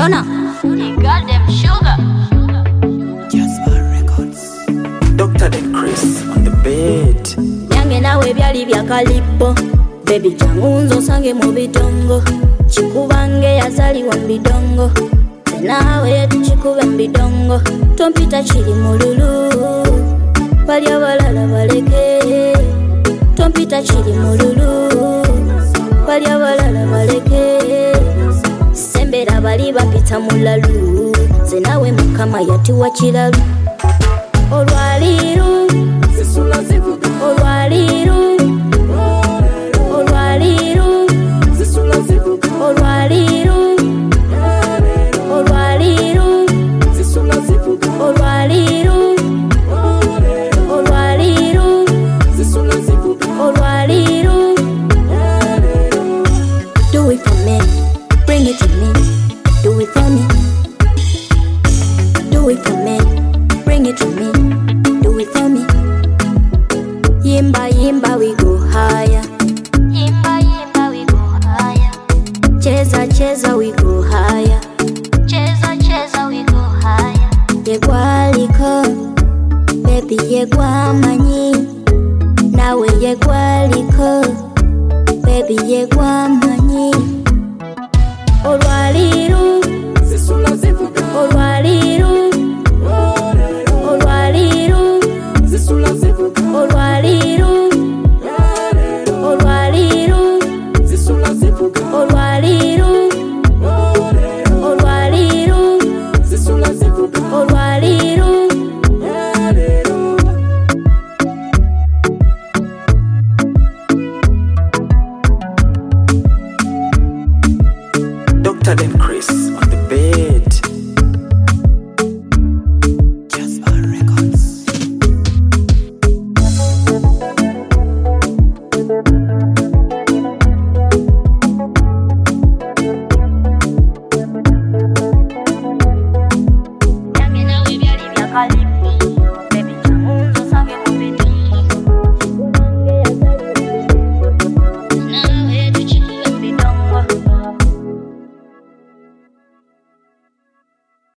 Shona, you got them sugar. Jasper Records. Dr. Den Chris on the bed. Nyange nawe byali bya kalipo. Baby changunzo sange mu bidongo. Chikubange yazaliwa mbidongo. Nawe tuchikube mbidongo. Tompita chili mululu. Bali abalala baleke. Tompita chili mululu. Bali abalala baleke. Sembera bali bapita mulalu. Zenawe mukama yatiwa kilalu. Olwaliru Zisula zivuga. Olwaliru Olwaliru Zisula zivuga. Olwaliru Olwaliru Zisula zivuga. Olwaliru Olwaliru Zisula zivuga. Olwaliru. Do it for me, bring it to me. Do it for me. Do it for me, bring it to me. Do it for me. Yimba yimba we go higher. Yimba yimba we go higher. Cheza cheza we go higher. Cheza cheza we go higher. Yegwaliko, baby yegwamanyi. Nawe yegwaliko, baby yegwamanyi. Olwaliru Zisula zivuga. Olwaliru Olwaliru Zisula zivuga. Olwaliru Olwaliru Zisula zivuga. Olwaliru Olwaliru Zisula zivuga. Olwaliru. Dr. Den Chris on